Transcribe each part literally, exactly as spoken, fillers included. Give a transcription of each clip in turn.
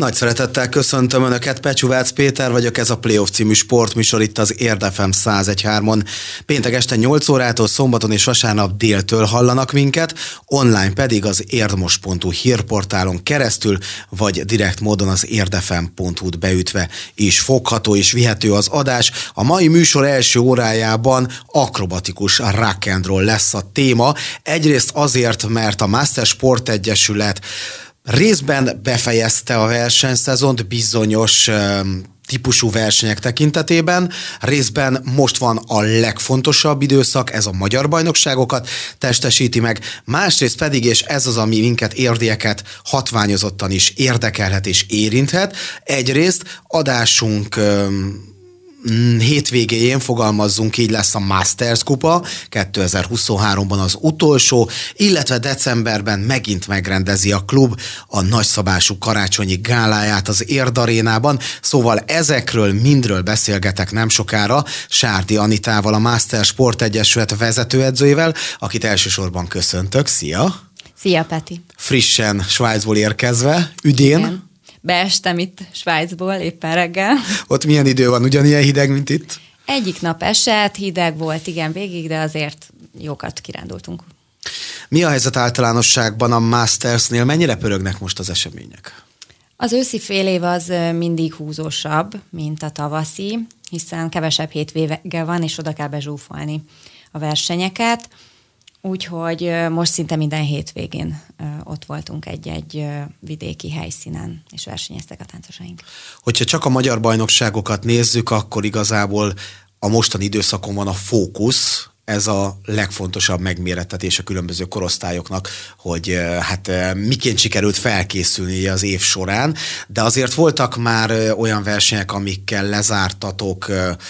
Nagy szeretettel köszöntöm Önöket, Pecsúvác Péter vagyok, ez a Playoff című sportműsor itt az Érd ef em száz egy pont három-on. Péntek este nyolc órától, szombaton és vasárnap déltől hallanak minket, online pedig az érdmos pont hu hírportálon keresztül, vagy direkt módon az érdefem pont hu-t beütve is fogható és vihető az adás. A mai műsor első órájában akrobatikus rock and roll lesz a téma. Egyrészt azért, mert a Master Sport Egyesület részben befejezte a versenyszezont bizonyos um, típusú versenyek tekintetében, részben most van a legfontosabb időszak, ez a magyar bajnokságokat testesíti meg, másrészt pedig, és ez az, ami minket érdieket hatványozottan is érdekelhet és érinthet, egyrészt adásunk um, hétvégéjén, fogalmazzunk így, lesz a Masters kupa, kétezer-huszonháromban az utolsó, illetve decemberben megint megrendezi a klub a nagyszabású karácsonyi gáláját az Érd arénában, szóval ezekről mindről beszélgetek nem sokára Sárdi Anitával, a Master Sport Egyesület vezetőedzőjével, akit elsősorban köszöntök. Szia! Szia, Peti! Frissen Svájcból érkezve, üdén. Igen. Beestem itt Svájcból éppen reggel. Ott milyen idő van? Ugyanilyen hideg, mint itt? Egyik nap esett, hideg volt, igen, végig, de azért jókat kirándultunk. Mi a helyzet általánosságban a Mastersnél? Mennyire pörögnek most az események? Az őszi fél év az mindig húzósabb, mint a tavaszi, hiszen kevesebb hétvége van, és oda kell bezsúfolni a versenyeket. Úgyhogy most szinte minden hétvégén ott voltunk egy-egy vidéki helyszínen, és versenyeztek a táncosaink. Hogyha csak a magyar bajnokságokat nézzük, akkor igazából a mostani időszakon van a fókusz, ez a legfontosabb megmérettetés a különböző korosztályoknak, hogy hát miként sikerült felkészülni az év során, de azért voltak már olyan versenyek, amikkel lezártatok,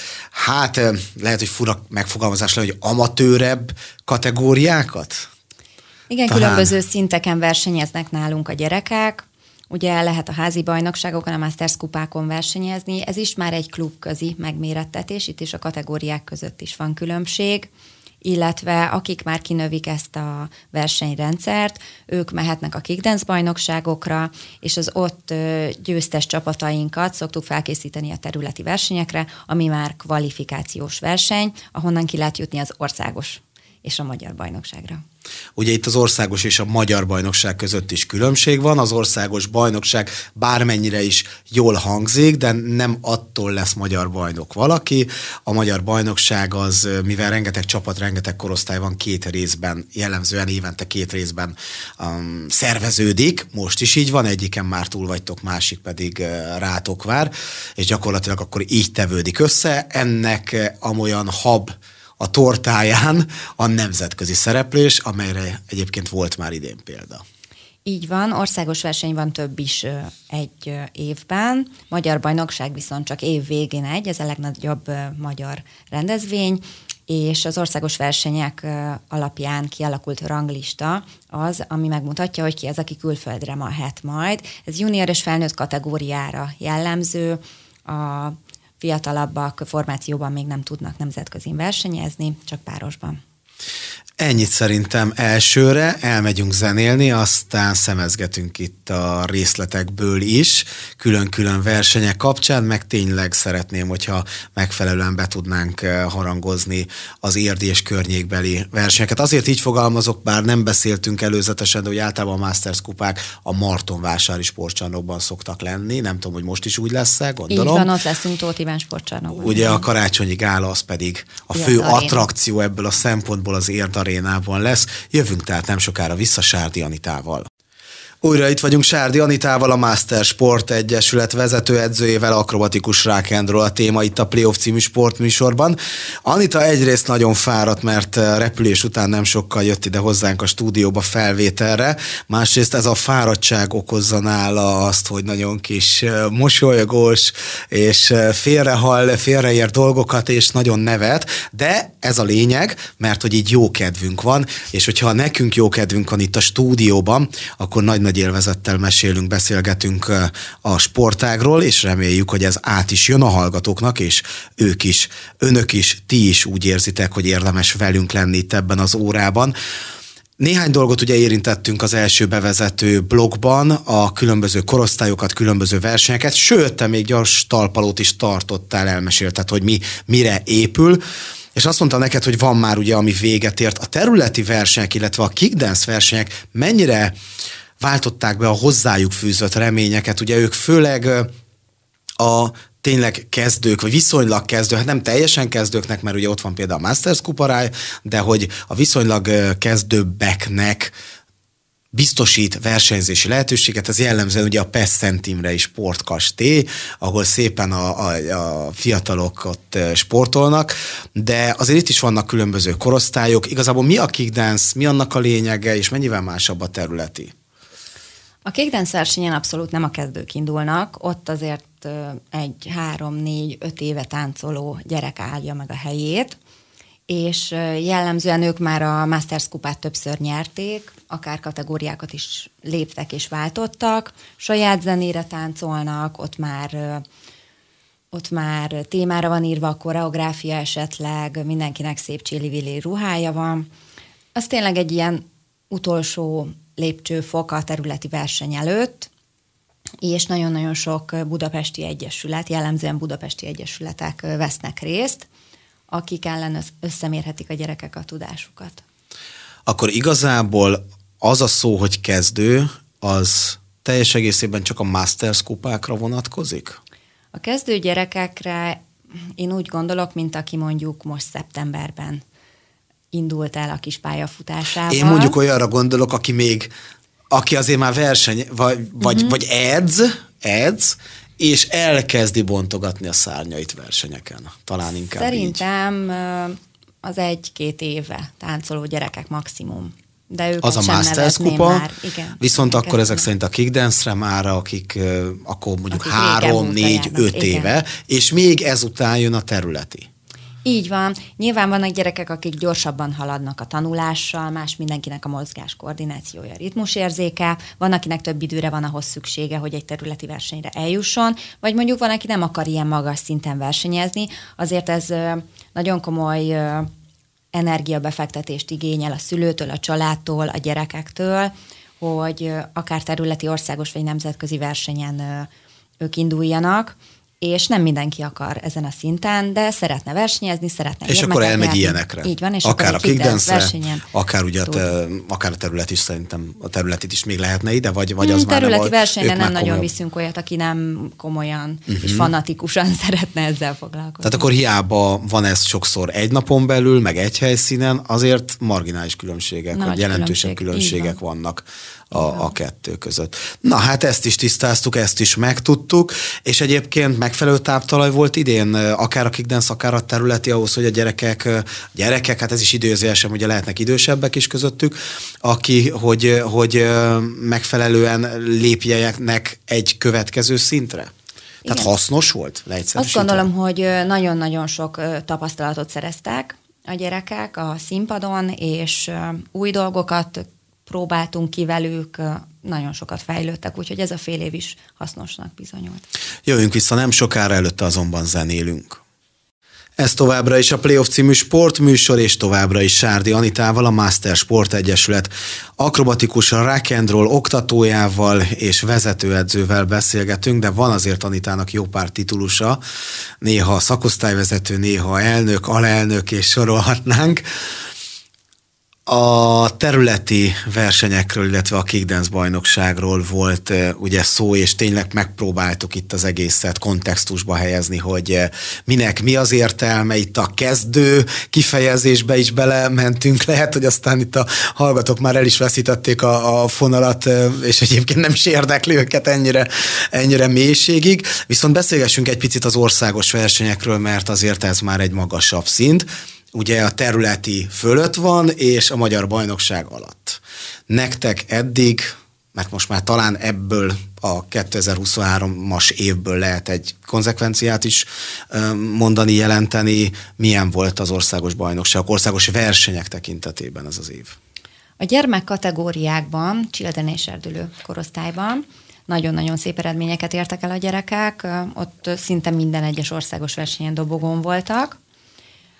hát lehet, hogy fura megfogalmazás le, hogy amatőrebb kategóriákat? Igen, Talán. Különböző szinteken versenyeznek nálunk a gyerekek. Ugye lehet a házi bajnokságokon, a Masters kupákon versenyezni, ez is már egy klubközi megmérettetés, itt is a kategóriák között is van különbség, illetve akik már kinövik ezt a versenyrendszert, ők mehetnek a kickdance bajnokságokra, és az ott győztes csapatainkat szoktuk felkészíteni a területi versenyekre, ami már kvalifikációs verseny, ahonnan ki lehet jutni az országos és a magyar bajnokságra. Ugye itt az országos és a magyar bajnokság között is különbség van, az országos bajnokság bármennyire is jól hangzik, de nem attól lesz magyar bajnok valaki. A magyar bajnokság az, mivel rengeteg csapat, rengeteg korosztály van, két részben, jellemzően évente két részben um, szerveződik, most is így van, egyiken már túl vagytok, másik pedig uh, rátok vár, és gyakorlatilag akkor így tevődik össze. Ennek amolyan hab a tortáján a nemzetközi szereplés, amelyre egyébként volt már idén példa. Így van, országos verseny van több is egy évben, magyar bajnokság viszont csak év végén egy, ez a legnagyobb magyar rendezvény, és az országos versenyek alapján kialakult ranglista az, ami megmutatja, hogy ki az, aki külföldre mehet majd. Ez junior és felnőtt kategóriára jellemző, a fiatalabbak formációban még nem tudnak nemzetközin versenyezni, csak párosban. Ennyit szerintem elsőre, elmegyünk zenélni, aztán szemezgetünk itt a részletekből is, külön-külön versenyek kapcsán, meg tényleg szeretném, hogyha megfelelően be tudnánk harangozni az érdi és környékbeli versenyeket. Azért így fogalmazok, bár nem beszéltünk előzetesen, de hogy általában a Masters kupák a Martonvásári sportcsarnokban szoktak lenni, nem tudom, hogy most is úgy lesz-e, gondolom. Így van, ott leszünk Tóth Iván sportcsarnokban. Ugye a karácsonyi gála az pedig a fő attrakció ebből a szempontból az Érd arénában lesz. Jövünk tehát nem sokára vissza Sárdi Anitával. Újra itt vagyunk Sárdi Anitával, a Master Sport Egyesület vezetőedzőjével, akrobatikus rock and roll a téma itt a Playoff című sportműsorban. Anita egyrészt nagyon fáradt, mert repülés után nem sokkal jött ide hozzánk a stúdióba felvételre, másrészt ez a fáradtság okozza nála azt, hogy nagyon kis mosolygós, és félrehall, félreér dolgokat, és nagyon nevet, de ez a lényeg, mert hogy így jó kedvünk van, és hogyha nekünk jó kedvünk van itt a stúdióban, akkor nagy nagy élvezettel mesélünk, beszélgetünk a sportágról, és reméljük, hogy ez át is jön a hallgatóknak, és ők is, önök is, ti is úgy érzitek, hogy érdemes velünk lenni itt ebben az órában. Néhány dolgot ugye érintettünk az első bevezető blogban, a különböző korosztályokat, különböző versenyeket, sőt, te még gyors talpalót is tartottál, elmesélted, hogy mi mire épül, és azt mondta neked, hogy van már ugye, ami véget ért. A területi versenyek, illetve a kickdance versenyek mennyire váltották be a hozzájuk fűzött reményeket? Ugye ők főleg a tényleg kezdők, vagy viszonylag kezdők, hát nem teljesen kezdőknek, mert ugye ott van például a Masters kuparáj, de hogy a viszonylag kezdőbbeknek biztosít versenyzési lehetőséget, ez jellemzően ugye a PES Centimre is sportkastély, ahol szépen a, a, a fiatalok ott sportolnak, de azért itt is vannak különböző korosztályok. Igazából mi a kickdance, mi annak a lényege, és mennyivel másabb a területi? A kickdance versenyen abszolút nem a kezdők indulnak, ott azért egy három, négy, öt éve táncoló gyerek állja meg a helyét, és jellemzően ők már a Masters kupát többször nyerték, akár kategóriákat is léptek és váltottak, saját zenére táncolnak, ott már, ott már témára van írva a koreográfia esetleg, mindenkinek szép csillivilli ruhája van. Az tényleg egy ilyen utolsó lépcsőfok a területi verseny előtt, és nagyon-nagyon sok budapesti egyesület, jellemzően budapesti egyesületek vesznek részt, akik ellen összemérhetik a gyerekek a tudásukat. Akkor igazából az a szó, hogy kezdő, az teljes egészében csak a Masters kupákra vonatkozik? A kezdő gyerekekre én úgy gondolok, mint aki mondjuk most szeptemberben indult el a kis pályafutásával. Én mondjuk olyanra gondolok, aki még, aki azért már verseny, vagy, vagy, uh-huh. vagy edz, edz, és elkezdi bontogatni a szárnyait versenyeken. Talán inkább Szerintem így. Az egy-két éve táncoló gyerekek maximum. De őket az a sem Masters kupa, már. Igen, viszont akkor ezek nem. szerint a kickdance-re már, akik akkor mondjuk akik három, négy, öt igen. éve, és még ezután jön a területi. Így van. Nyilván vannak gyerekek, akik gyorsabban haladnak a tanulással, más mindenkinek a mozgás koordinációja, ritmusérzéke, van, akinek több időre van ahhoz szüksége, hogy egy területi versenyre eljusson, vagy mondjuk van, aki nem akar ilyen magas szinten versenyezni, azért ez nagyon komoly energiabefektetést igényel a szülőtől, a családtól, a gyerekektől, hogy akár területi, országos vagy nemzetközi versenyen ők induljanak, és nem mindenki akar ezen a szinten, de szeretne versenyezni, szeretne és akkor elmegy nyerni. Ilyenekre. Így van, és akár a kickdance-re, akár, ugye a, akár a terület is, szerintem a területit is még lehetne ide, vagy, vagy az hmm, már területi nem, versenyre nem nagyon komolyan... viszünk olyat, aki nem komolyan uh-huh. és fanatikusan szeretne ezzel foglalkozni. Tehát akkor hiába van ez sokszor egy napon belül, meg egy helyszínen, azért marginális különbségek, vagy jelentősebb különbség. különbségek van. vannak a, a kettő között. Na hát ezt is tisztáztuk, ezt is megtudtuk, és egyébként megfelelő táptalaj volt idén, akár a kickdance, akár a területi ahhoz, hogy a gyerekek, gyerekek, hát ez is időzőesen, ugye lehetnek idősebbek is közöttük, aki, hogy, hogy megfelelően lépjenek egy következő szintre. Igen. Tehát hasznos volt? Azt gondolom, hogy nagyon-nagyon sok tapasztalatot szereztek a gyerekek a színpadon, és új dolgokat próbáltunk ki velük, nagyon sokat fejlődtek, úgyhogy ez a fél év is hasznosnak bizonyult. Jövünk vissza nem sokára, előtte azonban zenélünk. Ez továbbra is a Playoff című sportműsor, és továbbra is Sárdi Anitával, a Master Sport Egyesület akrobatikus rock and roll oktatójával és vezetőedzővel beszélgetünk, de van azért Anitának jó pár titulusa, néha szakosztályvezető, néha elnök, alelnök, és sorolhatnánk. A területi versenyekről, illetve a kickdance bajnokságról volt uh, ugye szó, és tényleg megpróbáltuk itt az egészet kontextusba helyezni, hogy uh, minek mi az értelme, itt a kezdő kifejezésbe is belementünk, lehet, hogy aztán itt a hallgatók már el is veszítették a, a fonalat, uh, és egyébként nem is érdekli őket ennyire, ennyire mélységig, viszont beszélgessünk egy picit az országos versenyekről, mert azért ez már egy magasabb szint. Ugye a területi fölött van, és a magyar bajnokság alatt. Nektek eddig, mert most már talán ebből a kétezer-huszonhárom-as évből lehet egy konzekvenciát is mondani, jelenteni, milyen volt az országos bajnokság, országos versenyek tekintetében ez az év? A gyermek kategóriákban, Children és Erdülő korosztályban nagyon-nagyon szép eredményeket értek el a gyerekek, ott szinte minden egyes országos versenyen dobogón voltak,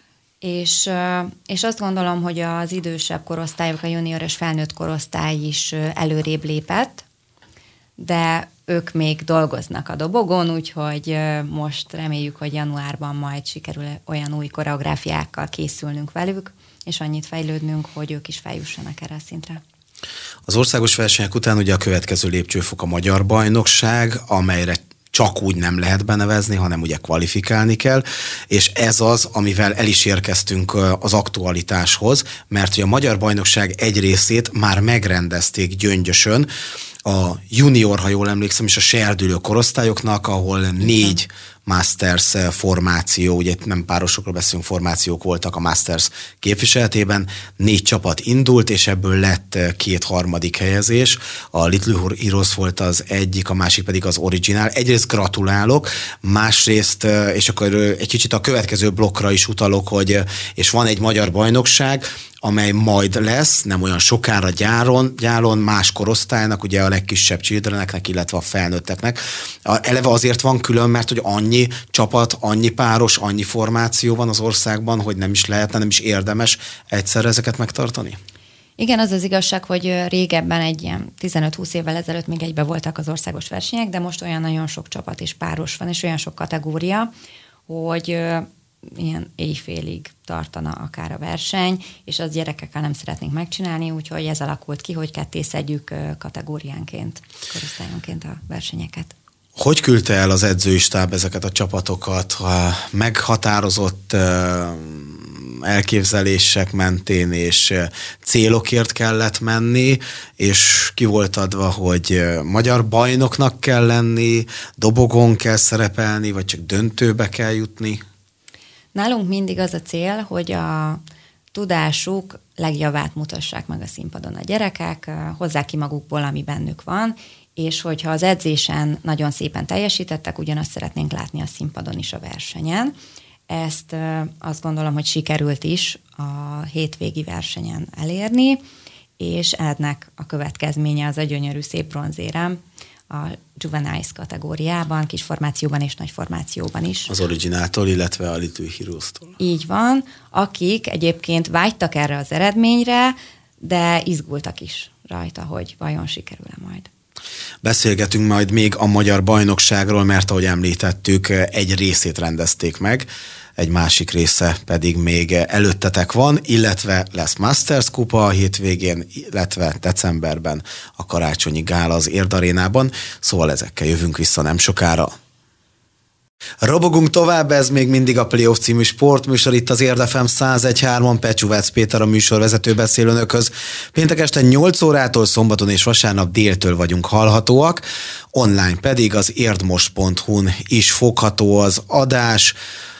És, és azt gondolom, hogy az idősebb korosztályok, a junior és felnőtt korosztály is előrébb lépett, de ők még dolgoznak a dobogon, úgyhogy most reméljük, hogy januárban majd sikerül olyan új koreográfiákkal készülnünk velük, és annyit fejlődnünk, hogy ők is feljussanak erre a szintre. Az országos versenyek után ugye a következő lépcsőfok a magyar bajnokság, amelyre csak úgy nem lehet benevezni, hanem ugye kvalifikálni kell, és ez az, amivel el is érkeztünk az aktualitáshoz, mert ugye a magyar bajnokság egy részét már megrendezték Gyöngyösön, a junior, ha jól emlékszem, és a serdülő korosztályoknak, ahol négy Masters formáció, ugye nem párosokról beszélünk, formációk voltak a Masters képviseletében, négy csapat indult, és ebből lett két harmadik helyezés. A Little Heroes volt az egyik, a másik pedig az Original. Egyrészt gratulálok, másrészt, és akkor egy kicsit a következő blokkra is utalok, hogy és van egy magyar bajnokság, amely majd lesz, nem olyan sokára gyáron, gyáron más korosztálynak, ugye a legkisebb childreneknek, illetve a felnőtteknek. Eleve azért van külön, mert hogy annyi csapat, annyi páros, annyi formáció van az országban, hogy nem is lehetne, nem is érdemes egyszerre ezeket megtartani? Igen, az az igazság, hogy régebben egy ilyen tizenöt-húsz évvel ezelőtt még egybe voltak az országos versenyek, de most olyan nagyon sok csapat és páros van, és olyan sok kategória, hogy ilyen éjfélig tartana akár a verseny, és az gyerekekkel nem szeretnénk megcsinálni, úgyhogy ez alakult ki, hogy ketté szedjük kategóriánként, korosztályonként a versenyeket. Hogy küldte el az edzői stáb ezeket a csapatokat? Meghatározott elképzelések mentén és célokért kellett menni, és ki volt adva, hogy magyar bajnoknak kell lenni, dobogon kell szerepelni, vagy csak döntőbe kell jutni? Nálunk mindig az a cél, hogy a tudásuk legjavát mutassák meg a színpadon a gyerekek, hozzák ki magukból, ami bennük van, és hogyha az edzésen nagyon szépen teljesítettek, ugyanazt szeretnénk látni a színpadon is a versenyen. Ezt azt gondolom, hogy sikerült is a hétvégi versenyen elérni, és ennek a következménye az a gyönyörű szép bronzérem a juveniles kategóriában, kis formációban és nagy formációban is. Az Originától, illetve a Little Heroes-tól. Így van, akik egyébként vágytak erre az eredményre, de izgultak is rajta, hogy vajon sikerül-e majd. Beszélgetünk majd még a magyar bajnokságról, mert ahogy említettük, egy részét rendezték meg, egy másik része pedig még előttetek van, illetve lesz Masters kupa a hétvégén, illetve decemberben a karácsonyi gála az Érd Arénában, szóval ezekkel jövünk vissza nem sokára. Robogunk tovább, ez még mindig a Playoff című sportműsor, itt az Érd ef em száz egy három, Pecsúvác Péter a műsorvezető beszél önökhöz. Péntek este nyolc órától, szombaton és vasárnap déltől vagyunk hallhatóak, online pedig az érdmost pont hu-n is fogható az adás.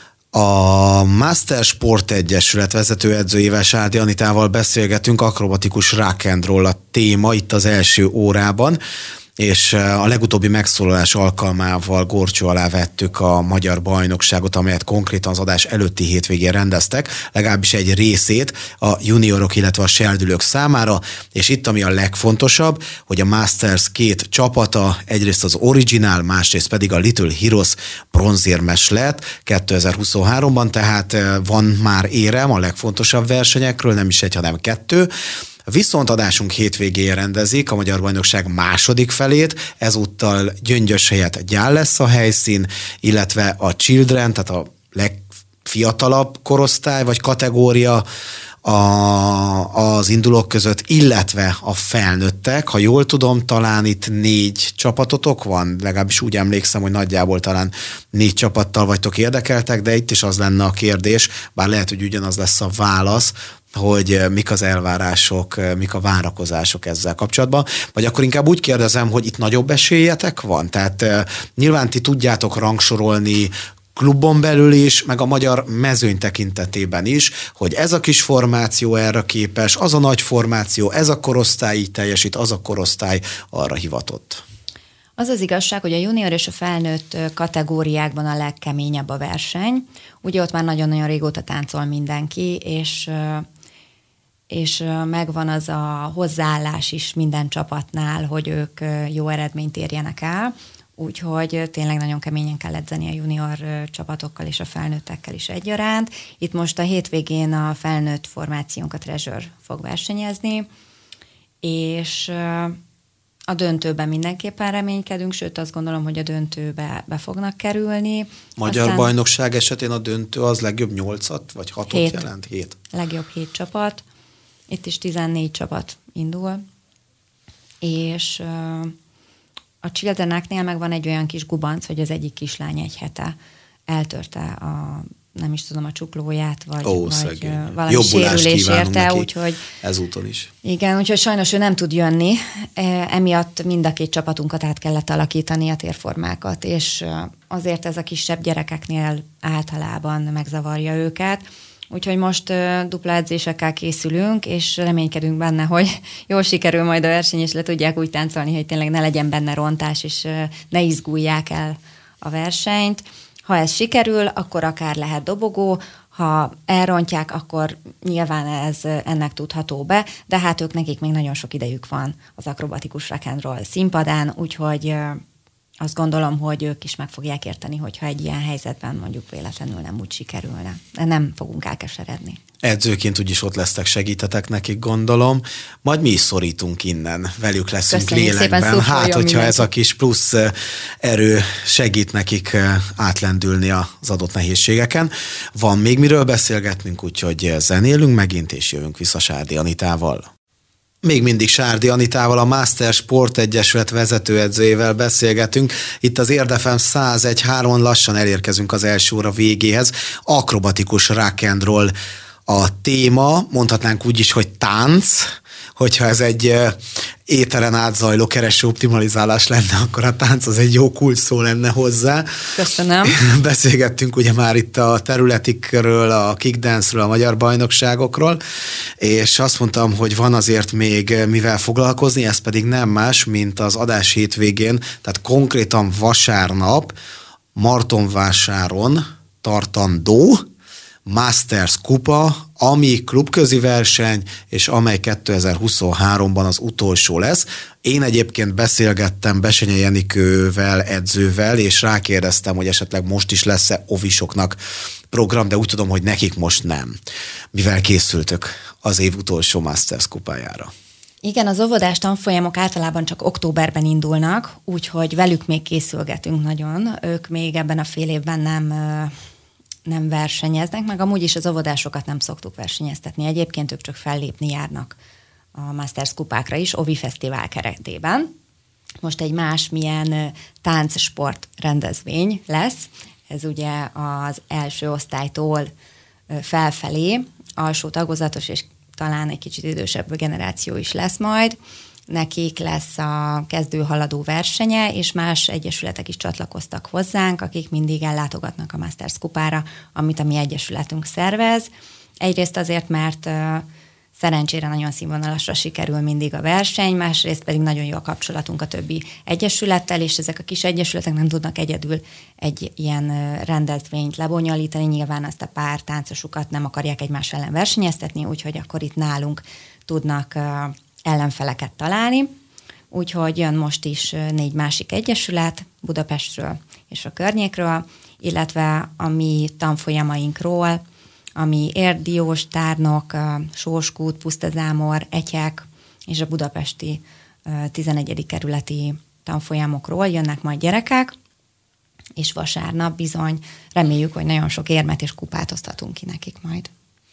A Master Sport Egyesület vezetőedzőjével, Sádi Anitával beszélgetünk, akrobatikus rock and roll a téma itt az első órában, és a legutóbbi megszólalás alkalmával górcső alá vettük a magyar bajnokságot, amelyet konkrétan az adás előtti hétvégén rendeztek, legalábbis egy részét a juniorok, illetve a serdülők számára, és itt ami a legfontosabb, hogy a Masters két csapata, egyrészt az Original, másrészt pedig a Little Heroes bronzérmes lett kétezer-huszonháromban, tehát van már érem a legfontosabb versenyekről, nem is egy, hanem kettő. Viszont adásunk hétvégén rendezik a Magyar Bajnokság második felét, ezúttal Gyöngyös helyett Gyál lesz a helyszín, illetve a Children, tehát a legfiatalabb korosztály vagy kategória a, az indulók között, illetve a felnőttek. Ha jól tudom, talán itt négy csapatotok van, legalábbis úgy emlékszem, hogy nagyjából talán négy csapattal vagytok érdekeltek, de itt is az lenne a kérdés, bár lehet, hogy ugyanaz lesz a válasz, hogy mik az elvárások, mik a várakozások ezzel kapcsolatban. Vagy akkor inkább úgy kérdezem, hogy itt nagyobb esélyetek van? Tehát nyilván ti tudjátok rangsorolni klubon belül is, meg a magyar mezőny tekintetében is, hogy ez a kis formáció erre képes, az a nagy formáció, ez a korosztály így teljesít, az a korosztály arra hivatott. Az az igazság, hogy a junior és a felnőtt kategóriákban a legkeményebb a verseny. Ugye ott már nagyon-nagyon régóta táncol mindenki, és és megvan az a hozzáállás is minden csapatnál, hogy ők jó eredményt érjenek el. úgyhogy tényleg nagyon keményen kell edzeni a junior csapatokkal és a felnőttekkel is egyaránt. Itt most a hétvégén a felnőtt formációnk, a Treasure fog versenyezni, és a döntőben mindenképpen reménykedünk, sőt azt gondolom, hogy a döntőbe be fognak kerülni. Magyar Aztán bajnokság esetén a döntő az legjobb nyolcat vagy hatot hét. Jelent? Hét. Legjobb hét csapat. Itt is tizennégy csapat indul. És a Childreneknél meg van egy olyan kis gubanc, hogy az egyik kislány egy hete eltörte a nem is tudom, a csuklóját, vagy, Ó, vagy valami sérülés érte, úgyhogy... Ezúton is. Igen, úgyhogy sajnos ő nem tud jönni, emiatt mind a két csapatunkat át kellett alakítani, a térformákat, és azért ez a kisebb gyerekeknél általában megzavarja őket, úgyhogy most uh, dupla edzésekkel készülünk, és reménykedünk benne, hogy jól sikerül majd a verseny, és le tudják úgy táncolni, hogy tényleg ne legyen benne rontás, és uh, ne izgulják el a versenyt. Ha ez sikerül, akkor akár lehet dobogó, ha elrontják, akkor nyilván ez ennek tudható be, de hát ők nekik még nagyon sok idejük van az akrobatikus rock and roll színpadán, úgyhogy azt gondolom, hogy ők is meg fogják érteni, hogyha egy ilyen helyzetben mondjuk véletlenül nem úgy sikerülne. De nem fogunk elkeseredni. Edzőként úgyis ott lesztek, segítetek nekik, gondolom. Majd mi is szorítunk innen, velük leszünk Köszönjük lélekben. Szépen, hát, hogyha mindenki. Ez a kis plusz erő segít nekik átlendülni az adott nehézségeken. Van még miről beszélgetnünk, úgyhogy zenélünk megint, és jövünk vissza Sárdi Anitával. Még mindig Sárdi Anitával, a Master Sport Egyesület vezetőedzőjével beszélgetünk. Itt az Érd ef em száz egy három lassan elérkezünk az első óra végéhez. Akrobatikus rock and roll a téma, mondhatnánk úgy is, hogy tánc, hogyha ez egy éteren átzajló kereső optimalizálás lenne, akkor a tánc az egy jó kulcs szó lenne hozzá. Köszönöm. Beszélgettünk ugye már itt a területikről, a kickdance-ről, a magyar bajnokságokról, és azt mondtam, hogy van azért még mivel foglalkozni, ez pedig nem más, mint az adás hétvégén, tehát konkrétan vasárnap Martonvásáron tartandó Masters kupa, ami klubközi verseny, és amely kétezer-huszonháromban az utolsó lesz. Én egyébként beszélgettem Besenyei Jenikővel, edzővel, és rákérdeztem, hogy esetleg most is lesz-e ovisoknak program, de úgy tudom, hogy nekik most nem. Mivel készültök az év utolsó Masters kupájára? Igen, az óvodás tanfolyamok általában csak októberben indulnak, úgyhogy velük még készülgetünk nagyon. Ők még ebben a fél évben nem... nem versenyeznek, meg amúgy is az óvodásokat nem szoktuk versenyeztetni. Egyébként ők csak fellépni járnak a Masters kupákra is, Ovi Fesztivál keretében. Most egy másmilyen táncsport rendezvény lesz. Ez ugye az első osztálytól felfelé, alsó tagozatos és talán egy kicsit idősebb generáció is lesz majd. Nekik lesz a kezdő-haladó versenye, és más egyesületek is csatlakoztak hozzánk, akik mindig ellátogatnak a Masters kupára, amit a mi egyesületünk szervez. Egyrészt azért, mert uh, szerencsére nagyon színvonalasra sikerül mindig a verseny, másrészt pedig nagyon jó a kapcsolatunk a többi egyesülettel, és ezek a kis egyesületek nem tudnak egyedül egy ilyen uh, rendezvényt lebonyolítani, nyilván azt a pár táncosukat nem akarják egymás ellen versenyeztetni, úgyhogy akkor itt nálunk tudnak uh, ellenfeleket találni, úgyhogy jön most is négy másik egyesület Budapestről és a környékről, illetve a mi tanfolyamainkról, ami Érdiós, Tárnok, Sóskút, Pusztazámor, Etyek és a budapesti tizenegyedik kerületi tanfolyamokról jönnek majd gyerekek, és vasárnap bizony reméljük, hogy nagyon sok érmet és kupát osztatunk ki nekik majd.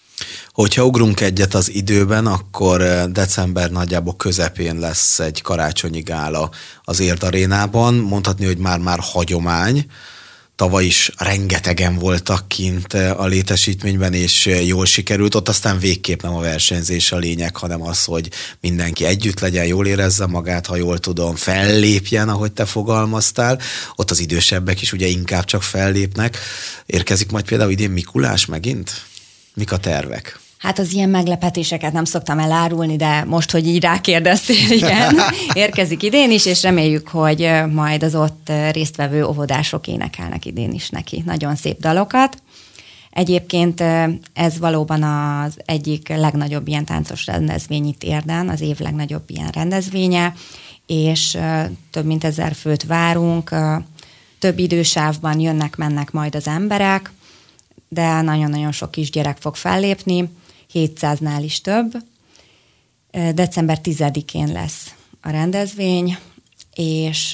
Hogyha ugrunk egyet az időben, akkor december nagyjából közepén lesz egy karácsonyi gála az Érd Arénában. Mondhatni, hogy már-már hagyomány. Tavaly is rengetegen voltak kint a létesítményben, és jól sikerült. Ott aztán végképp nem a versenyzés a lényeg, hanem az, hogy mindenki együtt legyen, jól érezze magát, ha jól tudom, fellépjen, ahogy te fogalmaztál. Ott az idősebbek is ugye inkább csak fellépnek. Érkezik majd például idén Mikulás megint? Mik a tervek? Hát az ilyen meglepetéseket nem szoktam elárulni, de most, hogy így rákérdeztél, igen, érkezik idén is, és reméljük, hogy majd az ott résztvevő óvodások énekelnek idén is neki nagyon szép dalokat. Egyébként ez valóban az egyik legnagyobb ilyen táncos rendezvény itt Érden, az év legnagyobb ilyen rendezvénye, és több mint ezer főt várunk. Több idősávban jönnek-mennek majd az emberek, de nagyon-nagyon sok kisgyerek fog fellépni, hétszáznál is több. december tizedikén lesz a rendezvény, és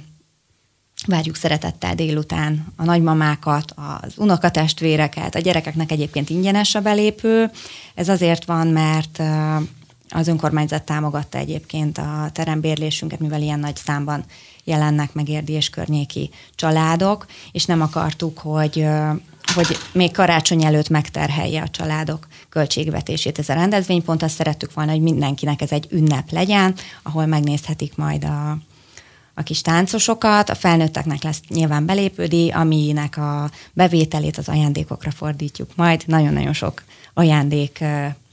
várjuk szeretettel délután a nagymamákat, az unokatestvéreket, a gyerekeknek egyébként ingyenes a belépő. Ez azért van, mert az önkormányzat támogatta egyébként a terembérlésünket, mivel ilyen nagy számban jelennek meg érdi és környéki családok, és nem akartuk, hogy, hogy még karácsony előtt megterhelje a családok költségvetését ez a rendezvény. Pont azt szerettük volna, hogy mindenkinek ez egy ünnep legyen, ahol megnézhetik majd a, a kis táncosokat. A felnőtteknek lesz nyilván belépődíj, aminek a bevételét az ajándékokra fordítjuk majd. Nagyon-nagyon sok ajándék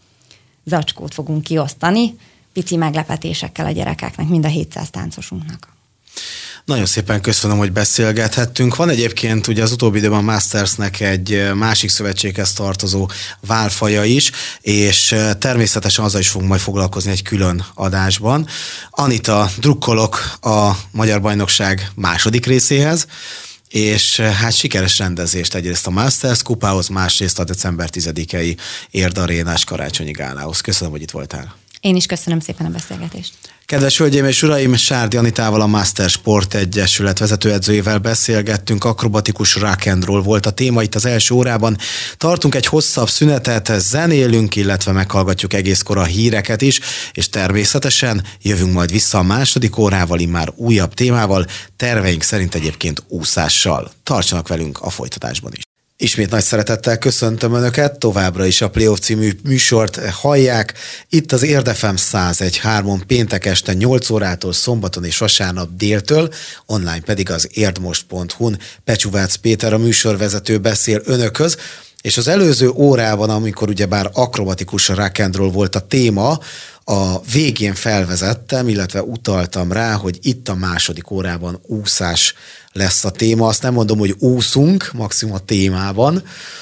zacskót fogunk kiosztani, pici meglepetésekkel a gyerekeknek, mind a hétszáz táncosunknak. Nagyon szépen köszönöm, hogy beszélgethettünk. Van egyébként ugye az utóbbi időben a Mastersnek egy másik szövetséghez tartozó válfaja is, és természetesen azzal is fogunk majd foglalkozni egy külön adásban. Anita, drukkolok a Magyar Bajnokság második részéhez, és hát sikeres rendezést egyrészt a Masters kupához, másrészt a december tizedikei Érd Arénás karácsonyi gálához. Köszönöm, hogy itt voltál. Én is köszönöm szépen a beszélgetést. Kedves hölgyeim és uraim, Sárdi Anitával, a Master Sport Egyesület vezetőedzőjével beszélgettünk, akrobatikus rock and roll volt a téma itt az első órában. Tartunk egy hosszabb szünetet, zenélünk, illetve meghallgatjuk egészkor a híreket is, és természetesen jövünk majd vissza a második órával, immár újabb témával, terveink szerint egyébként úszással. Tartsanak velünk a folytatásban is. Ismét nagy szeretettel köszöntöm Önöket, továbbra is a Playoff című műsort hallják. Itt az Érd ef em száz egy pont három péntek este nyolc órától, szombaton és vasárnap déltől, online pedig az érdmost pont hu-n Pecsúvác Péter, a műsorvezető beszél Önökhöz, és az előző órában, amikor ugyebár akrobatikus rock and roll volt a téma, a végén felvezettem, illetve utaltam rá, hogy itt a második órában úszás lesz a téma. Azt nem mondom, hogy úszunk, maximum a témában,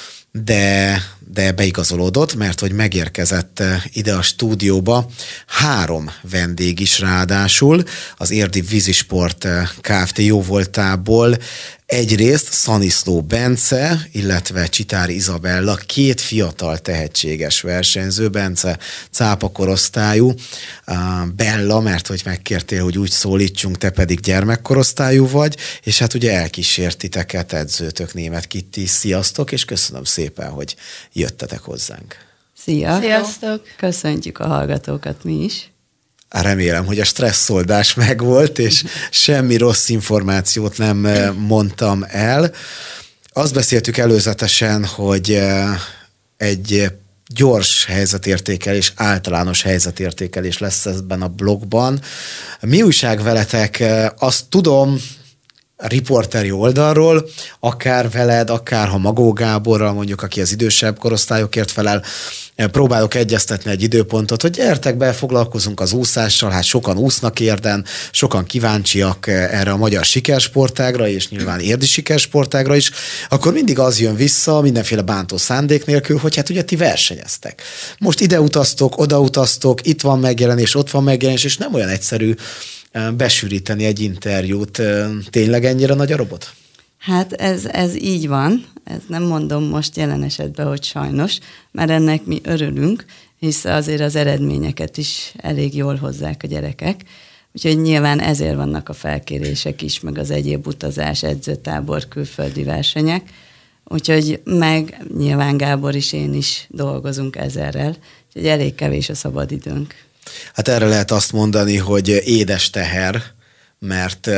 de, de beigazolódott, mert hogy megérkezett ide a stúdióba három vendég is ráadásul, az Érdi Vízisport Kft. Jóvoltából. Egyrészt Szaniszló Bence, illetve Csitári Izabella, két fiatal tehetséges versenyző, Bence cápa korosztályú, Bella, mert hogy megkértél, hogy úgy szólítsunk, te pedig gyermekkorosztályú vagy, és hát ugye elkísért titeket edzőtök, Németh Kitti. Sziasztok, és köszönöm szépen, hogy jöttetek hozzánk. Szia! Sziasztok! Köszöntjük a hallgatókat mi is. Remélem, hogy a stresszoldás megvolt, és semmi rossz információt nem mondtam el. Azt beszéltük előzetesen, hogy egy gyors helyzetértékelés, általános helyzetértékelés lesz ebben a blogban. Mi újság veletek? Azt tudom a riporteri oldalról, akár veled, akár ha Magó Gáborral, mondjuk, aki az idősebb korosztályokért felel, próbálok egyeztetni egy időpontot, hogy gyertek be, foglalkozunk az úszással, hát sokan úsznak Érden, sokan kíváncsiak erre a magyar sikersportágra, és nyilván érdi sikersportágra is, akkor mindig az jön vissza, mindenféle bántó szándék nélkül, hogy hát ugye ti versenyeztek. Most ide utaztok, oda utaztok, itt van megjelenés, ott van megjelenés, és nem olyan egyszerű besűríteni egy interjút. Tényleg ennyire nagy a robot? Hát ez, ez így van, ez nem mondom most jelen esetben, hogy sajnos, mert ennek mi örülünk, hisz azért az eredményeket is elég jól hozzák a gyerekek, úgyhogy nyilván ezért vannak a felkérések is, meg az egyéb utazás, edzőtábor, külföldi versenyek, úgyhogy meg nyilván Gábor is, én is dolgozunk ezerrel, úgyhogy elég kevés a szabadidőnk. Hát erre lehet azt mondani, hogy édes teher, mert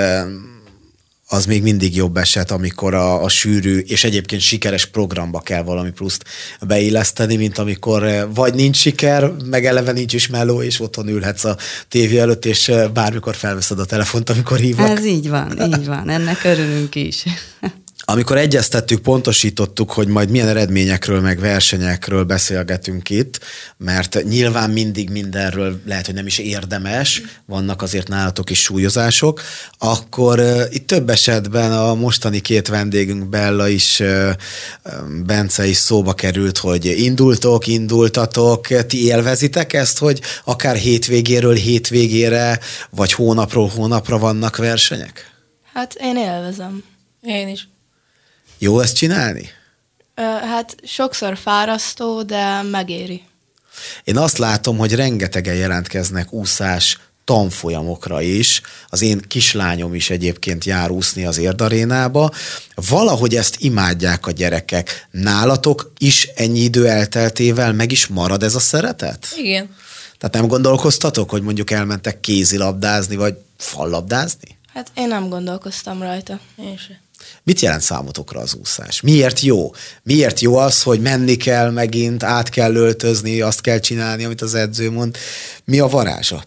az még mindig jobb eset, amikor a, a sűrű és egyébként sikeres programba kell valami pluszt beilleszteni, mint amikor vagy nincs siker, meg eleve nincs is meló, és otthon ülhetsz a tévé előtt, és bármikor felveszed a telefont, amikor hívnak. Ez így van, így van, ennek örülünk is. Amikor egyeztettük, pontosítottuk, hogy majd milyen eredményekről, meg versenyekről beszélgetünk itt, mert nyilván mindig mindenről lehet, hogy nem is érdemes, vannak azért nálatok is súlyozások, akkor uh, itt több esetben a mostani két vendégünk, Bella is, uh, Bence is szóba került, hogy indultok, indultatok, ti élvezitek ezt, hogy akár hétvégéről hétvégére, vagy hónapról hónapra vannak versenyek? Hát én élvezem. Én is. Jó ezt csinálni? Hát sokszor fárasztó, de megéri. Én azt látom, hogy rengetegen jelentkeznek úszás tanfolyamokra is. Az én kislányom is egyébként jár úszni az Érdarénába. Valahogy ezt imádják a gyerekek. Nálatok is ennyi idő elteltével meg is marad ez a szeretet? Igen. Tehát nem gondolkoztatok, hogy mondjuk elmentek kézilabdázni, vagy fallabdázni? Hát én nem gondolkoztam rajta. Én se. Mit jelent számotokra az úszás? Miért jó? Miért jó az, hogy menni kell megint, át kell öltözni, azt kell csinálni, amit az edző mond? Mi a varázsa?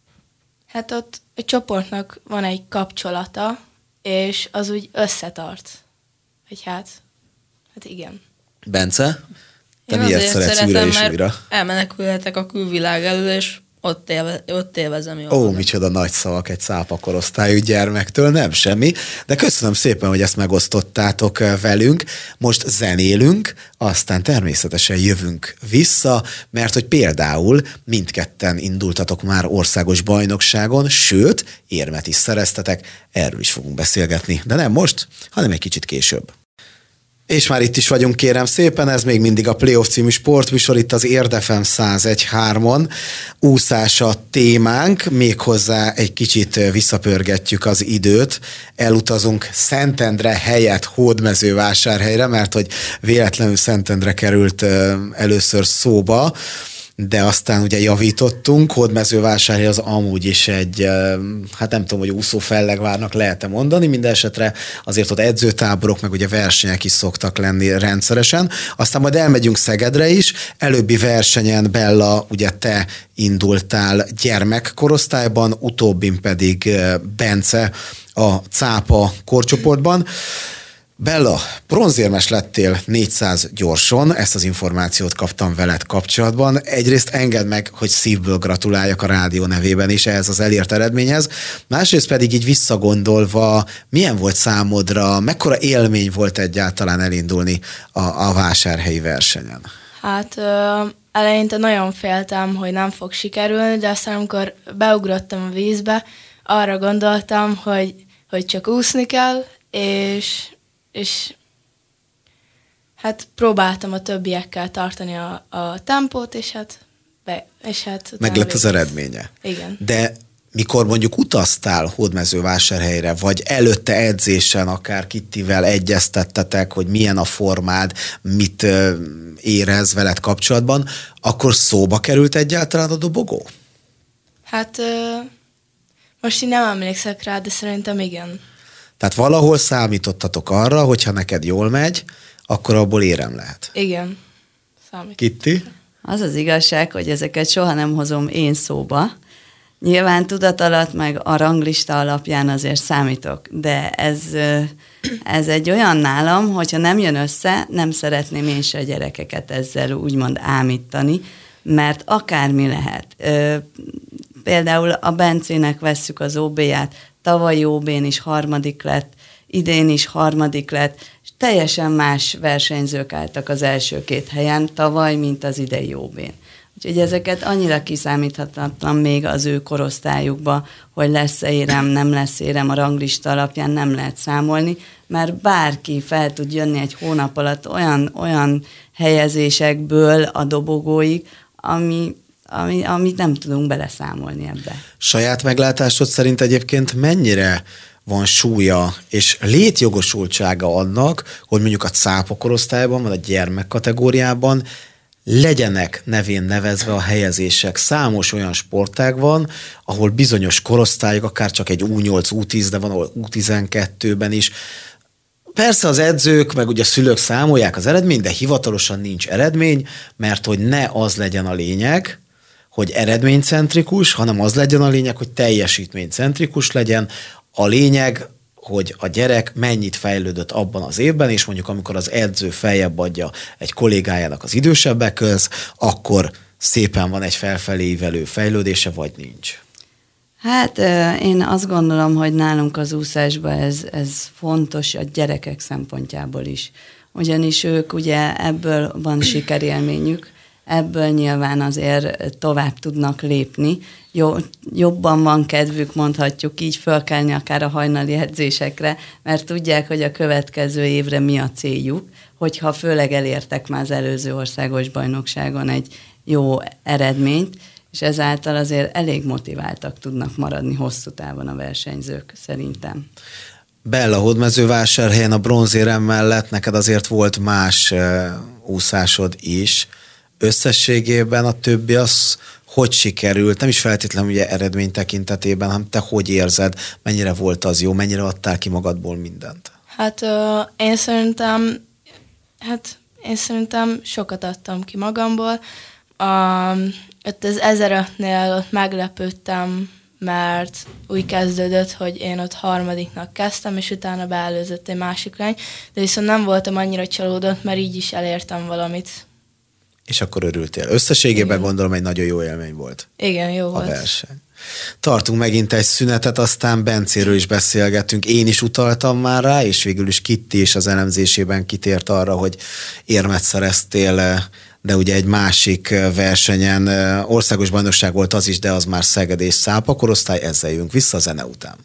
Hát ott a csoportnak van egy kapcsolata, és az úgy összetart. Hogy hát, hát igen. Bence? Te Én miért azért szeretsz szeretem, újra és mert újra? elmenekülhetek a külvilág elől, és ott, élve, ott élvezem jól. Ó, magam. micsoda nagy szavak egy cápa korosztályú gyermektől, nem semmi, de köszönöm szépen, hogy ezt megosztottátok velünk. Most zenélünk, aztán természetesen jövünk vissza, mert hogy például mindketten indultatok már országos bajnokságon, sőt, érmet is szereztetek, erről is fogunk beszélgetni, de nem most, hanem egy kicsit később. És már itt is vagyunk, kérem szépen, ez még mindig a Playoff című sportműsor, itt az Érd ef em száz egy hármon. Úszás a témánk, méghozzá egy kicsit visszapörgetjük az időt. Elutazunk Szentendre helyett Hódmezővásárhelyre, mert hogy véletlenül Szentendre került először szóba, de aztán ugye javítottunk. Hódmezővásárhely az amúgy is egy, hát nem tudom, hogy úszófellegvárnak lehet-e mondani, minden esetre azért ott edzőtáborok, meg ugye versenyek is szoktak lenni rendszeresen. Aztán majd elmegyünk Szegedre is, előbbi versenyen Bella, ugye te indultál gyermekkorosztályban, utóbbin pedig Bence a cápa korcsoportban. Bella, bronzérmes lettél négyszáz gyorson, ezt az információt kaptam veled kapcsolatban. Egyrészt engedd meg, hogy szívből gratuláljak a rádió nevében is ehhez az elért eredményhez. Másrészt pedig így visszagondolva, milyen volt számodra, mekkora élmény volt egyáltalán elindulni a, a vásárhelyi versenyen? Hát ö, eleinte nagyon féltem, hogy nem fog sikerülni, de aztán amikor beugrottam a vízbe, arra gondoltam, hogy, hogy csak úszni kell, és és hát próbáltam a többiekkel tartani a, a tempót, és hát, be, és hát meg lett az eredménye. Igen. De mikor mondjuk utaztál Hódmezővásárhelyre, vagy előtte edzésen akár Kittivel egyeztettetek, hogy milyen a formád, mit ö, érez veled kapcsolatban, akkor szóba került egyáltalán a dobogó? Hát ö, most így nem emlékszek rá, de szerintem igen. Tehát valahol számítottatok arra, hogyha neked jól megy, akkor abból érem lehet. Igen, számít. Kitti? Az az igazság, hogy ezeket soha nem hozom én szóba. Nyilván tudat alatt, meg a ranglista alapján azért számítok, de ez, ez egy olyan nálam, hogyha nem jön össze, nem szeretném én se a gyerekeket ezzel úgymond ámítani, mert akármi lehet. Például a Bencének vesszük az ó bé-ját, tavalyi ó bén is harmadik lett, idén is harmadik lett, és teljesen más versenyzők álltak az első két helyen tavaly, mint az idei ó bén. Úgyhogy ezeket annyira kiszámíthatatlan még az ő korosztályukba, hogy lesz-e érem, nem lesz érem, a ranglista alapján nem lehet számolni, mert bárki fel tud jönni egy hónap alatt olyan, olyan helyezésekből a dobogóig, ami Ami, amit nem tudunk beleszámolni ebbe. Saját meglátásod szerint egyébként mennyire van súlya és létjogosultsága annak, hogy mondjuk a cápa korosztályban, vagy a gyermek kategóriában legyenek nevén nevezve a helyezések. Számos olyan sportág van, ahol bizonyos korosztályok, akár csak egy U nyolc, U tíz, de van ahol U tizenkettőben is. Persze az edzők, meg ugye a szülők számolják az eredményt, de hivatalosan nincs eredmény, mert hogy ne az legyen a lényeg, hogy eredménycentrikus, hanem az legyen a lényeg, hogy teljesítménycentrikus legyen. A lényeg, hogy a gyerek mennyit fejlődött abban az évben, és mondjuk amikor az edző feljebb adja egy kollégájának az idősebbek köz, akkor szépen van egy felfelé ívelő fejlődése, vagy nincs? Hát én azt gondolom, hogy nálunk az úszásban ez, ez fontos a gyerekek szempontjából is. Ugyanis ők ugye ebből van sikerélményük, ebből nyilván azért tovább tudnak lépni. Jó, jobban van kedvük, mondhatjuk így, fölkelni akár a hajnali edzésekre, mert tudják, hogy a következő évre mi a céljuk, hogyha főleg elértek már az előző országos bajnokságon egy jó eredményt, és ezáltal azért elég motiváltak tudnak maradni hosszú távon a versenyzők, szerintem. Bella, Hódmezővásárhelyen a bronzérem mellett neked azért volt más uh, úszásod is. Összességében a többi az hogy sikerült? Nem is feltétlenül ugye eredmény tekintetében, hanem te hogy érzed? Mennyire volt az jó? Mennyire adtál ki magadból mindent? Hát uh, én szerintem hát én szerintem sokat adtam ki magamból. Um, ott az ezerötnél ott meglepődtem, mert úgy kezdődött, hogy én ott harmadiknak kezdtem, és utána beelőzött egy másik lány, de viszont nem voltam annyira csalódott, mert így is elértem valamit. És akkor örültél. Összességében igen. Gondolom egy nagyon jó élmény volt. Igen, jó a volt. verseny. Tartunk megint egy szünetet, aztán Bencéről is beszélgetünk. Én is utaltam már rá, és végül is Kitti is az elemzésében kitért arra, hogy érmet szereztél, de ugye egy másik versenyen, országos bajnokság volt az is, de az már Szeged és Szápa korosztály, ezzel jövünk vissza a zene után.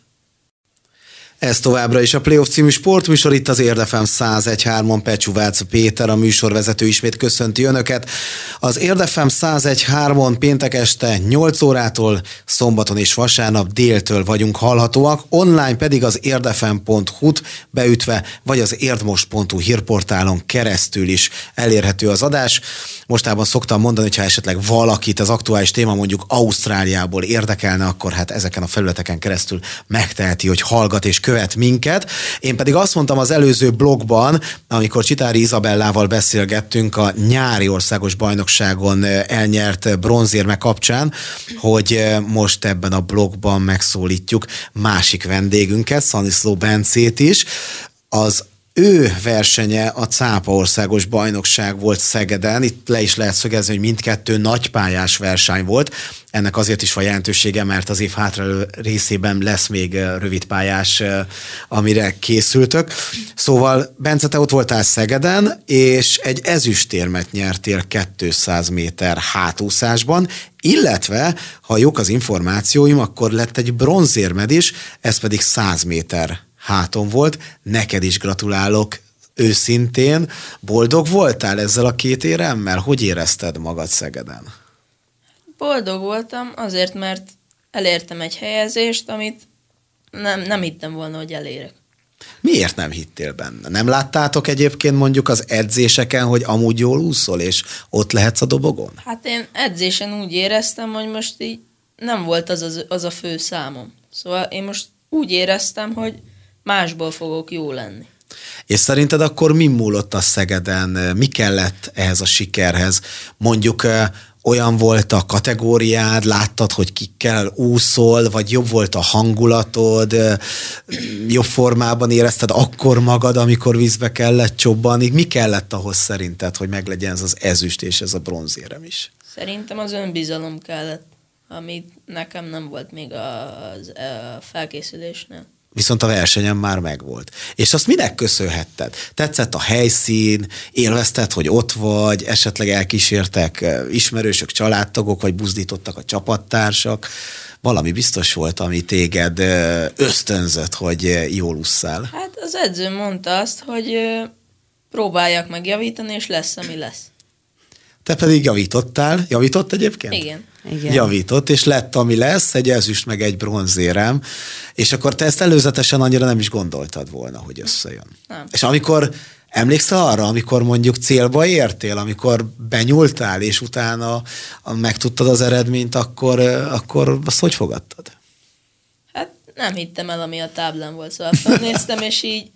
Ez továbbra is a Playoff című sportműsor, itt az Érd ef em száz egy pont három-on Pecsúvác Péter, a műsorvezető ismét köszönti önöket. Az Érd ef em száz egy pont három-on péntek este nyolc órától, szombaton és vasárnap déltől vagyunk hallhatóak, online pedig az érdfm pont hu-t beütve, vagy az érdmost pont hu hírportálon keresztül is elérhető az adás. Mostában szoktam mondani, hogyha esetleg valakit az aktuális téma mondjuk Ausztráliából érdekelne, akkor hát ezeken a felületeken keresztül megteheti, hogy hallgat és követ minket. Én pedig azt mondtam az előző blogban, amikor Csitári Izabellával beszélgettünk a nyári országos bajnokságon elnyert bronzérme kapcsán, hogy most ebben a blogban megszólítjuk másik vendégünket, Szaniszló Bencét is. Az ő versenye a Cápa országos bajnokság volt Szegeden. Itt le is lehet szögezni, hogy mindkettő nagypályás verseny volt. Ennek azért is van jelentősége, mert az év hátralévő részében lesz még rövidpályás, amire készültök. Szóval, Bence, te ott voltál Szegeden, és egy ezüstérmet nyertél kétszáz méter hátúszásban, illetve, ha jók az információim, akkor lett egy bronzérmed is, ez pedig száz méter háton volt. Neked is gratulálok őszintén. Boldog voltál ezzel a két éremmel? Hogy érezted magad Szegeden? Boldog voltam azért, mert elértem egy helyezést, amit nem, nem hittem volna, hogy elérek. Miért nem hittél benne? Nem láttátok egyébként mondjuk az edzéseken, hogy amúgy jól úszol, és ott lehetsz a dobogon? Hát én edzésen úgy éreztem, hogy most így nem volt az, az, az a fő számom. Szóval én most úgy éreztem, hogy másból fogok jó lenni. És szerinted akkor mi múlott a Szegeden? Mi kellett ehhez a sikerhez? Mondjuk olyan volt a kategóriád, láttad, hogy kikkel úszol, vagy jobb volt a hangulatod, jobb formában érezted akkor magad, amikor vízbe kellett csobbanni? Mi kellett ahhoz szerinted, hogy meglegyen ez az ezüst és ez a bronzérem is? Szerintem az önbizalom kellett, amit nekem nem volt még a, a felkészülésnél. Viszont a versenyen már megvolt. És azt minek köszönhetted? Tetszett a helyszín, élvezted, hogy ott vagy, esetleg elkísértek ismerősök, családtagok, vagy buzdítottak a csapattársak? Valami biztos volt, ami téged ösztönzött, hogy jól ússzál. Hát az edző mondta azt, hogy próbáljak meg javítani, és lesz, ami lesz. Te pedig javítottál. Javított egyébként? Igen. Igen. Javított, és lett, ami lesz, egy ezüst, meg egy bronzérem, és akkor te ezt előzetesen annyira nem is gondoltad volna, hogy összejön. Nem. És amikor, emlékszel arra, amikor mondjuk célba értél, amikor benyúltál, és utána megtudtad az eredményt, akkor, akkor azt hogy fogadtad? Hát nem hittem el, ami a táblán volt, szóval néztem, és így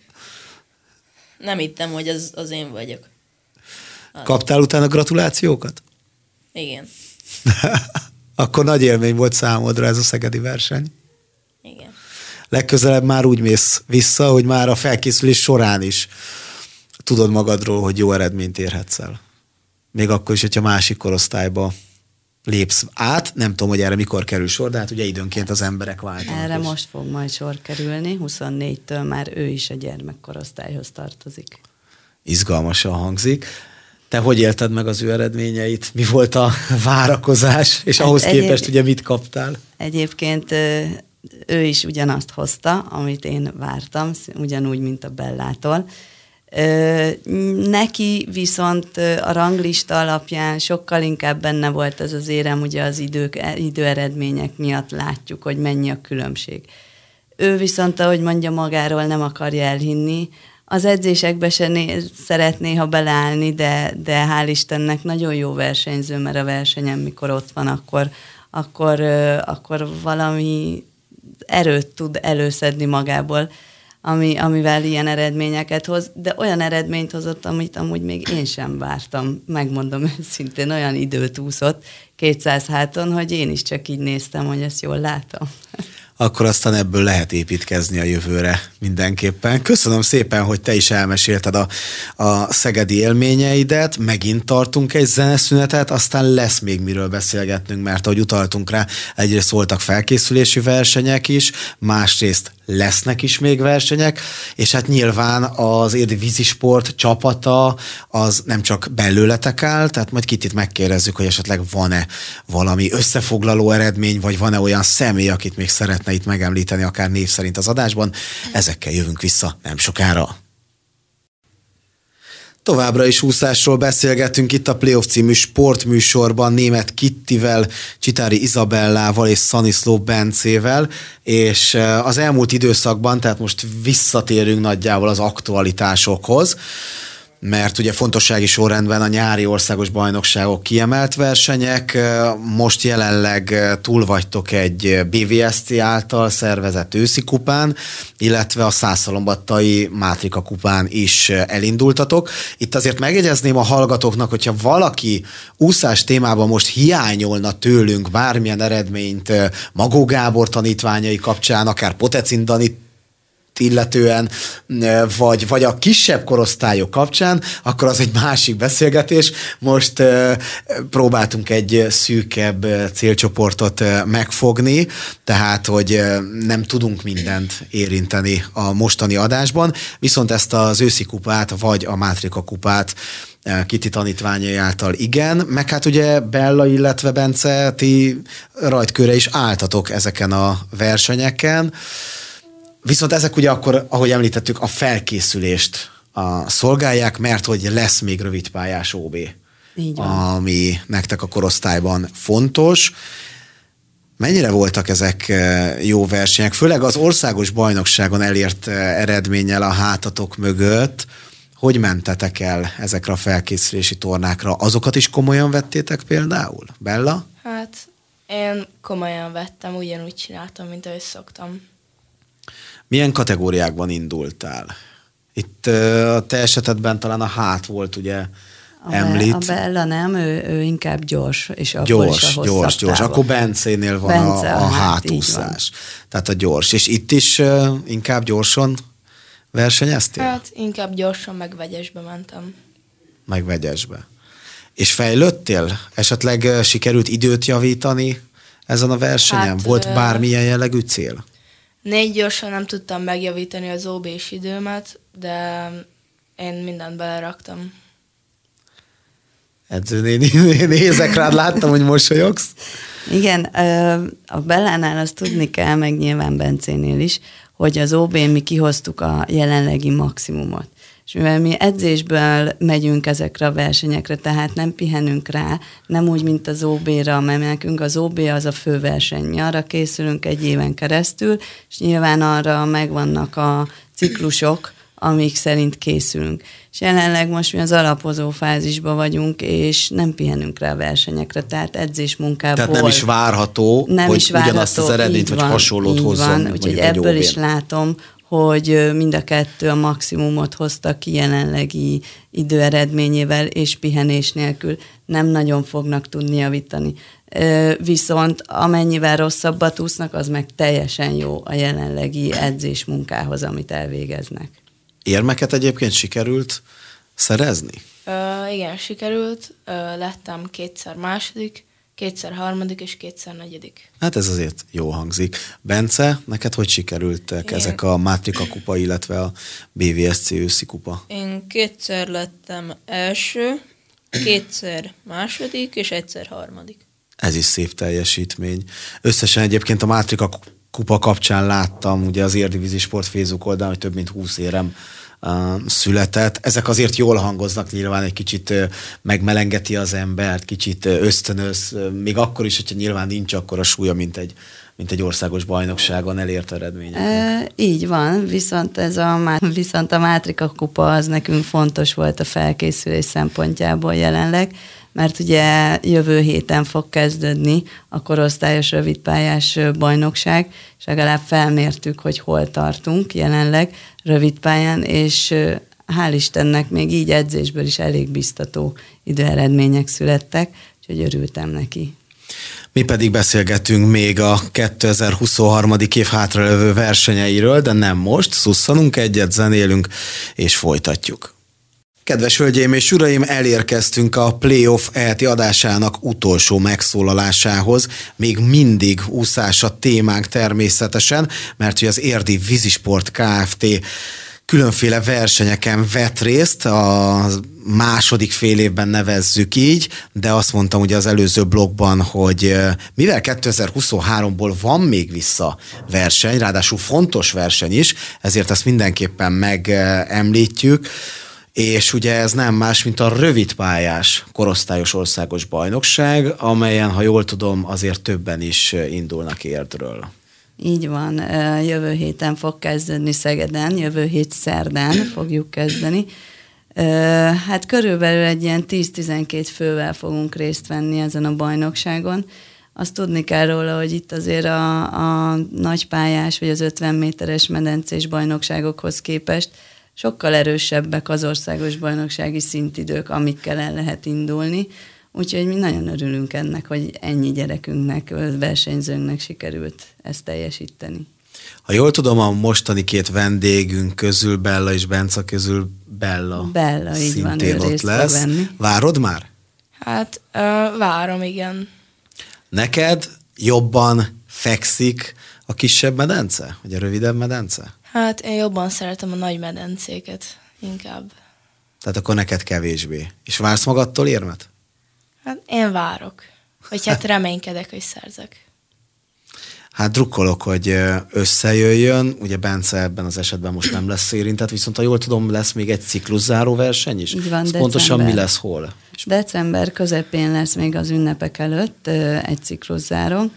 nem hittem, hogy az, az én vagyok. Az. Kaptál utána gratulációkat? Igen. Akkor nagy élmény volt számodra ez a szegedi verseny? Igen. legközelebb már úgy mész vissza, hogy már a felkészülés során is tudod magadról, hogy jó eredményt érhetsz el. Még akkor is, hogyha másik korosztályba lépsz át, nem tudom, hogy erre mikor kerül sor, de hát ugye időnként az emberek váltanak. Erre is. most fog majd sor kerülni, huszonnégytől már ő is a gyermekkorosztályhoz tartozik. Izgalmasan hangzik. Te hogy élted meg az ő eredményeit? Mi volt a várakozás? És ahhoz hát képest egyéb... ugye mit kaptál? Egyébként ő is ugyanazt hozta, amit én vártam, ugyanúgy, mint a Bellától. Neki viszont a ranglista alapján sokkal inkább benne volt ez az érem, ugye az idők, időeredmények miatt látjuk, hogy mennyi a különbség. Ő viszont, ahogy mondja, magáról nem akarja elhinni, az edzésekbe se né- szeretné, ha beleállni, de, de hál' Istennek nagyon jó versenyző, mert a versenyen, mikor ott van, akkor, akkor, akkor valami erőt tud előszedni magából, ami, amivel ilyen eredményeket hoz, de olyan eredményt hozott, amit amúgy még én sem vártam, megmondom őszintén, olyan időt úszott kétszáz háton, hogy én is csak így néztem, hogy ezt jól látom. Akkor aztán ebből lehet építkezni a jövőre mindenképpen. Köszönöm szépen, hogy te is elmesélted a, a szegedi élményeidet. Megint tartunk egy zeneszünetet, aztán lesz még miről beszélgetnünk, mert ahogy utaltunk rá, egyrészt voltak felkészülési versenyek is, másrészt lesznek is még versenyek, és hát nyilván az Érdi vízisport csapata az nem csak belőletek áll, tehát majd Kittit megkérdezzük, hogy esetleg van-e valami összefoglaló eredmény, vagy van-e olyan személy, akit még szeretne itt megemlíteni, akár név szerint az adásban. Ezekkel jövünk vissza nem sokára. Továbbra is úszásról beszélgetünk itt a Playoff című sportműsorban Németh Kittivel, Csitári Izabellával és Szaniszló Bencével, és az elmúlt időszakban, tehát most visszatérünk nagyjából az aktualitásokhoz, mert ugye fontossági sorrendben a nyári országos bajnokságok kiemelt versenyek, most jelenleg túl vagytok egy bé vé es cé által szervezett őszi kupán, illetve a Szászhalombattai Mátrika kupán is elindultatok. Itt azért megjegyezném a hallgatóknak, hogyha valaki úszás témában most hiányolna tőlünk bármilyen eredményt Magó Gábor tanítványai kapcsán, akár Potecin Danit illetően, vagy, vagy a kisebb korosztályok kapcsán, akkor az egy másik beszélgetés. Most uh, próbáltunk egy szűkebb célcsoportot uh, megfogni, tehát, hogy uh, nem tudunk mindent érinteni a mostani adásban, viszont ezt az őszi kupát, vagy a Mátrika kupát Kitti tanítványai által igen, meg hát ugye Bella, illetve Bence, ti rajtkőre is álltatok ezeken a versenyeken. Viszont ezek ugye akkor, ahogy említettük, a felkészülést a szolgálják, mert hogy lesz még rövidpályás ó bé, ami nektek a korosztályban fontos. Mennyire voltak ezek jó versenyek, főleg az országos bajnokságon elért eredménnyel a hátatok mögött? Hogy mentetek el ezekre a felkészülési tornákra? Azokat is komolyan vettétek például? Bella? Hát én komolyan vettem, ugyanúgy csináltam, mint ahogy szoktam. Milyen kategóriákban indultál? Itt a te esetedben talán a hát volt, ugye, a említ. Be, a Bella nem, ő, ő inkább gyors, és akkor gyors, is a gyors, gyors. Akkor Bencénél van Bence a, a hátúszás. Tehát a gyors. És itt is uh, inkább gyorsan versenyeztél? Hát inkább gyorsan meg vegyesbe mentem. Meg vegyesbe. És fejlődtél? Esetleg uh, sikerült időt javítani ezen a versenyen? Hát, volt bármilyen jellegű cél? Négy gyorsan nem tudtam megjavítani az ó bés időmet, de én mindent beleraktam. Edzőnéni, nézek rád, láttam, hogy mosolyogsz. Igen, a Bellánál azt tudni kell, meg nyilván Bencénél is, hogy az ó bén mi kihoztuk a jelenlegi maximumot. És mivel mi edzésből megyünk ezekre a versenyekre, tehát nem pihenünk rá, nem úgy, mint az ó béra, mert nekünk az ó bé az a fő verseny. Mi arra készülünk egy éven keresztül, és nyilván arra megvannak a ciklusok, amik szerint készülünk. És jelenleg most mi az alapozó fázisban vagyunk, és nem pihenünk rá a versenyekre, tehát edzésmunkából. Tehát nem is várható, nem hogy is várható, ugyanazt az eredményt, vagy van, hasonlót hozzon. Van, úgyhogy ebből is látom, hogy mind a kettő a maximumot hozta ki jelenlegi időeredményével és pihenés nélkül. Nem nagyon fognak tudni javítani. viszont amennyivel rosszabbat úsznak, az meg teljesen jó a jelenlegi edzés munkához, amit elvégeznek. Érmeket egyébként sikerült szerezni? Ö, igen, sikerült. Ö, lettem kétszer második, kétszer harmadik és kétszer negyedik. Hát ez azért jó hangzik. Bence, neked hogy sikerültek Igen. ezek a Mátrika kupa, illetve a bé vé es cé őszi kupa? Én kétszer lettem első, kétszer második, és egyszer harmadik. Ez is szép teljesítmény. Összesen egyébként a Mátrika kupa kapcsán láttam ugye az Érdi Vízisport Facebook oldalon, hogy több mint húsz érem uh, született. Ezek azért jól hangoznak, nyilván egy kicsit uh, megmelengeti az embert, kicsit uh, ösztönöz, uh, még akkor is, hogyha nyilván nincs akkora súlya, mint egy, mint egy országos bajnokságon elért eredmények. E, így van, viszont, ez a, viszont a Mátrika kupa az nekünk fontos volt a felkészülés szempontjából jelenleg, mert ugye jövő héten fog kezdődni a korosztályos rövidpályás bajnokság, és legalább felmértük, hogy hol tartunk jelenleg rövidpályán, és hál' Istennek még így edzésből is elég biztató időeredmények születtek, úgyhogy örültem neki. Mi pedig beszélgetünk még a kétezer-huszonhárom. év hátralevő versenyeiről, de nem most, szusszanunk egyet, zenélünk, és folytatjuk. Kedves hölgyeim és uraim, elérkeztünk a Playoff E H T adásának utolsó megszólalásához. Még mindig úszás a témánk természetesen, mert hogy az Érdi Vízisport Kft. Különféle versenyeken vett részt, a második fél évben nevezzük így, de azt mondtam ugye az előző blogban, hogy mivel kétezer-huszonháromból van még vissza verseny, ráadásul fontos verseny is, ezért ezt mindenképpen megemlítjük, és ugye ez nem más, mint a rövidpályás korosztályos országos bajnokság, amelyen, ha jól tudom, azért többen is indulnak Érdről. Így van, jövő héten fog kezdődni Szegeden, jövő hét szerdán fogjuk kezdeni. Hát körülbelül egy ilyen tíz-tizenkét fővel fogunk részt venni ezen a bajnokságon. Azt tudni kell róla, hogy itt azért a, a nagypályás vagy az ötven méteres medencés bajnokságokhoz képest sokkal erősebbek az országos bajnoksági szintidők, amikkel el lehet indulni. Úgyhogy mi nagyon örülünk ennek, hogy ennyi gyerekünknek, versenyzőnknek sikerült ezt teljesíteni. Ha jól tudom, a mostani két vendégünk közül, Bella és Bence közül Bella, Bella így van, szintén ott lesz. Várod már? Hát ö, várom, igen. Neked jobban fekszik a kisebb medence? Vagy a rövidebb medence? Hát én jobban szeretem a nagy medencéket, inkább. Tehát akkor neked kevésbé. És vársz magadtól érmet? Hát én várok. Vagy hát reménykedek, hogy szerzek. Hát drukkolok, hogy összejöjjön. Ugye Bence ebben az esetben most nem lesz érintett, viszont ha jól tudom, lesz még egy cikluszáró verseny is. Így van, pontosan mi lesz hol? December közepén lesz még az ünnepek előtt egy cikluszáró.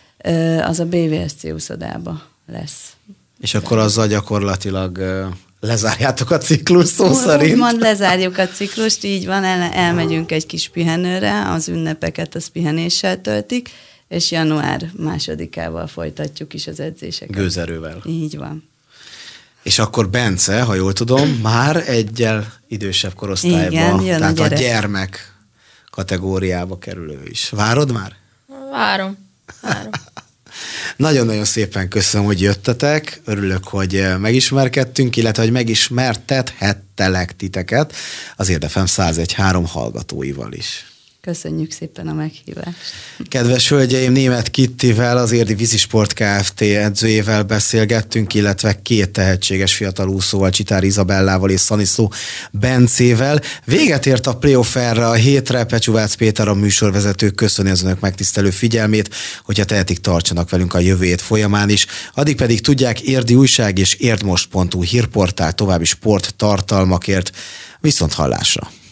Az a bé vé es cé úszodába lesz. És akkor azzal gyakorlatilag lezárjátok a ciklus szó szerint? Úgymond lezárjuk a ciklust, így van, el, elmegyünk egy kis pihenőre, az ünnepeket az pihenéssel töltik, és január másodikával folytatjuk is az edzéseket. Gőzerővel. Így van. És akkor Bence, ha jól tudom, már egyel idősebb korosztályban, igen, tehát a, a gyermek kategóriába kerülő is. Várod már? Várom. Várom. Nagyon-nagyon szépen köszönöm, hogy jöttetek, örülök, hogy megismerkedtünk, illetve, hogy megismertethettelek titeket az Érd ef em száz egy pont három hallgatóival is. Köszönjük szépen a meghívást. Kedves hölgyeim, Németh Kittivel, az Érdi Vízisport Kft. Edzőjével beszélgettünk, illetve két tehetséges fiatal úszóval, Csitár Izabellával és Szaniszló Bencével. Véget ért a Playoff erre a hétre, Pecsúvác Péter a műsorvezető köszöni az önök megtisztelő figyelmét, hogyha tehetik, tartsanak velünk a jövő hét folyamán is. Addig pedig tudják, Érdi Újság és érdmost pont hu hírportál további sport tartalmakért. Viszont hallásra!